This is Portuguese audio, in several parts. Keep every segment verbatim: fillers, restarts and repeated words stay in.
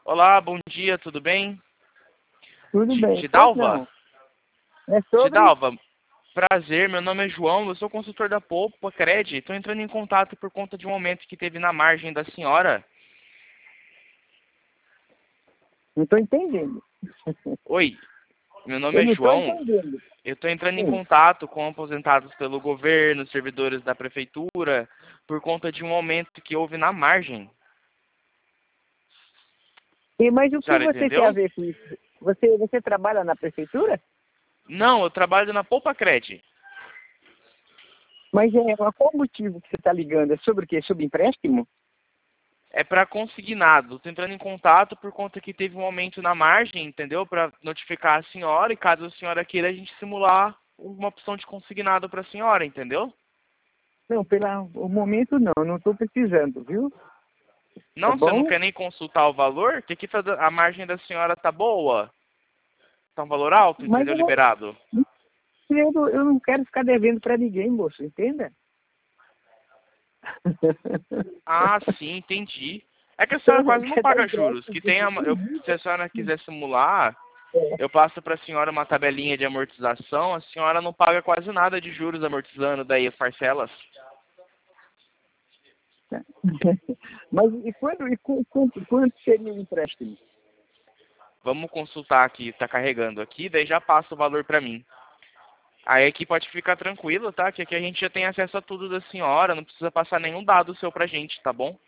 Olá, bom dia, tudo bem? Tudo Gi- bem. Pois Gidalva? não. É sobre... Gidalva, prazer, meu nome é João, eu sou consultor da Poupa Cred. Estou entrando em contato por conta de um aumento que teve na margem da senhora. Não estou entendendo. Oi, meu nome Eu é não estou João. entendendo. Eu estou entrando em Sim. contato com aposentados pelo governo, servidores da prefeitura, por conta de um aumento que houve na margem. E, mas o A que senhora você tem a entendeu? ver com isso? Você, você trabalha na prefeitura? Não, eu trabalho na Poupa Cred. Mas é, qual o motivo que você está ligando? É sobre o quê? Sobre empréstimo? É para consignado. Estou entrando em contato por conta que teve um aumento na margem, entendeu? Para notificar a senhora e caso a senhora queira a gente simular uma opção de consignado para a senhora, entendeu? Não, pelo momento não. Não estou precisando, viu? Tá Não, você não bom? quer nem consultar o valor? Que aqui tá da- a margem da senhora tá boa. Tá um valor alto, Mas entendeu? eu não, Liberado. eu não, eu não quero ficar devendo para ninguém, moço. Entenda? Ah, sim, entendi. É que a Eu senhora não quase não quero dar paga juros. empréstimo Que de tem a, eu, ninguém. se a senhora quiser simular, É. eu passo para a senhora uma tabelinha de amortização. A senhora não paga quase nada de juros amortizando daí as parcelas. Mas e quando, e com, quanto, quanto seria o empréstimo? Vamos consultar aqui, tá carregando aqui, daí já passa o valor para mim. Aí aqui pode ficar tranquilo, tá? Que aqui a gente já tem acesso a tudo da senhora, não precisa passar nenhum dado seu pra gente, tá bom?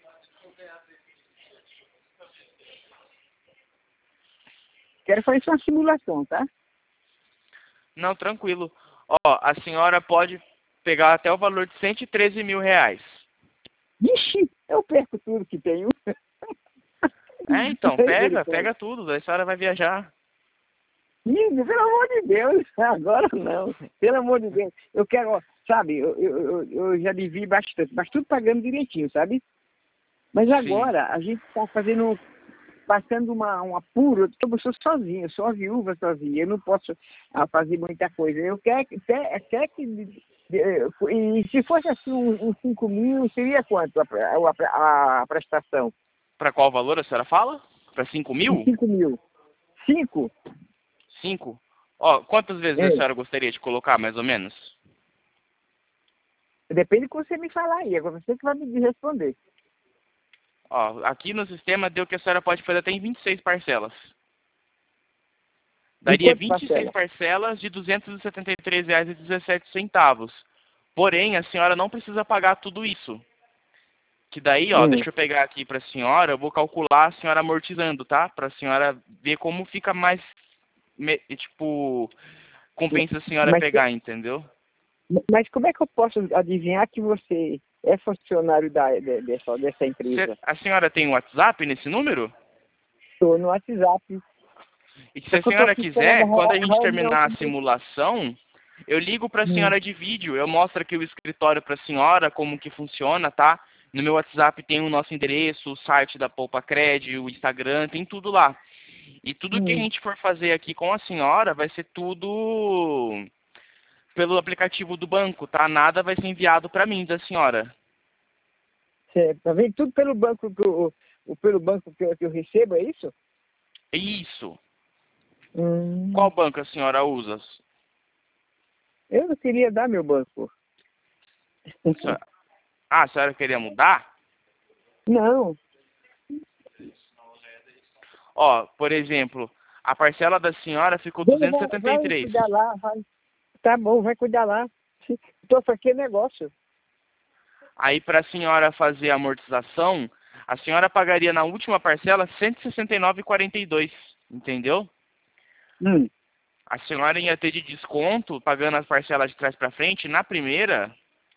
Quero fazer só uma simulação, tá? Não, tranquilo. Ó, a senhora pode pegar até o valor de cento e treze mil reais. Vixe, eu perco tudo que tenho. É, então, pega, pega tudo, daí a senhora vai viajar. Ih, pelo amor de Deus, agora não. Pelo amor de Deus. Eu quero, ó, sabe, eu, eu, eu eu já devi bastante, mas tudo pagando direitinho, sabe? Mas Sim. agora a gente está fazendo, passando uma, um apuro. Eu sou sozinho, eu sou a viúva sozinha, eu não posso ah, fazer muita coisa. Eu quero, quer, quer que. eh, E se fosse assim um, um cinco mil, seria quanto a, a, a, a prestação? Pra qual valor a senhora fala? Pra cinco Um mil? cinco mil. Cinco? Cinco? Ó, quantas vezes a É. senhora gostaria de colocar, mais ou menos? Depende do que você me falar aí. Agora você que vai me responder. Ó, aqui no sistema deu que a senhora pode fazer até em vinte e seis parcelas. De Daria quanto vinte e seis parcela? parcelas de duzentos e setenta e três reais e dezessete centavos. Porém, a senhora não precisa pagar tudo isso. Que daí, ó, Hum. deixa eu pegar aqui para a senhora, eu vou calcular a senhora amortizando, tá? Para a senhora ver como fica mais, me- tipo, compensa a senhora Mas, pegar, entendeu? mas como é que eu posso adivinhar que você é funcionário da, de- dessa, dessa Se- empresa? a senhora tem um WhatsApp nesse número? Estou no WhatsApp. E se Só a que eu estou senhora aqui esperando quiser, quando a a a gente reunião. terminar a com- simulação, eu ligo para a Hum. senhora de vídeo, eu mostro aqui o escritório para a senhora, como que funciona, tá? No meu WhatsApp tem o nosso endereço, o site da Poupa Cred, o Instagram, tem tudo lá. E tudo que a Hum. gente for fazer aqui com a senhora vai ser tudo pelo aplicativo do banco, tá? Nada vai ser enviado para mim da senhora. Certo. Tá vendo? Tudo pelo banco que eu, o- pelo banco que eu, que eu recebo, é isso? Isso. Qual Hum. banco a senhora usa? Eu não queria dar meu banco. Ah, a senhora queria mudar? Não. Ó, por exemplo, a parcela da senhora ficou Ele duzentos e vai, setenta e vai três. cuidar lá. Vai. Tá bom, vai cuidar lá. Estou aqui negócio. Aí para a senhora fazer a amortização, a senhora pagaria na última parcela cento e sessenta e nove reais e quarenta e dois, entendeu? Hum. A senhora ia ter de desconto, pagando as parcelas de trás para frente, na primeira,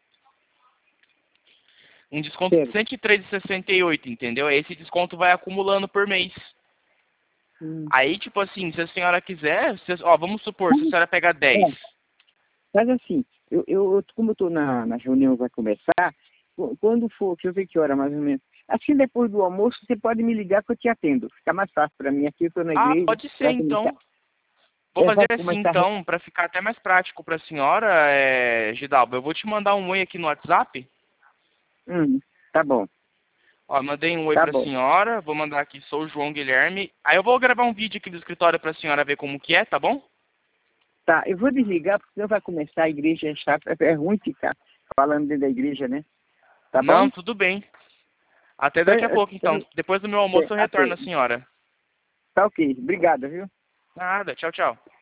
um desconto de Certo. cento e três reais e sessenta e oito, entendeu? Esse desconto vai acumulando por mês. Hum. Aí, tipo assim, se a senhora quiser, se, ó, vamos supor, se a senhora pegar dez. É, mas assim, eu, eu, como eu estou na, na reunião, vai começar, qu- quando for, deixa eu ver que hora mais ou menos. Assim, depois do almoço, você pode me ligar que eu te atendo. Fica mais fácil para mim. Aqui eu estou na Ah, igreja, pode ser vai começar. então. Vou É, fazer vai assim começar. então, para ficar até mais prático para a senhora, é, Gidalba. Eu vou te mandar um oi aqui no WhatsApp. Hum, tá bom. Ó, mandei um oi Tá pra bom. senhora, vou mandar aqui, sou o João Guilherme. Aí eu vou gravar um vídeo aqui do escritório pra senhora ver como que é, tá bom? Tá, eu vou desligar, porque senão vai começar a igreja, é chato, é é ruim ficar falando dentro da igreja, né? Tá Não, bom? tudo bem. Até daqui a pouco, então. Depois do meu almoço eu retorno a senhora. Tá ok, obrigado, viu? Nada, tchau, tchau.